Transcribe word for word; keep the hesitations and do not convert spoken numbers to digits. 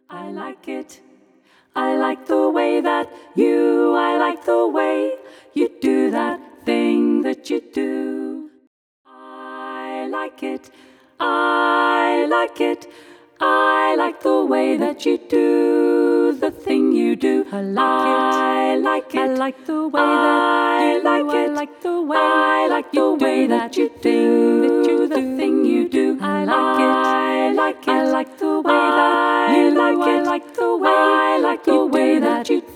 I like it. I like the way that you, I like the way you do that thing that you do. I like it. I like it. I like the way that you do the thing you do. I like it. I like it. I like the way that you like it. I like the way. I like the way that you do the thing you do. I like it. I like it. I like the way that you like it. I like the way. I like the way that you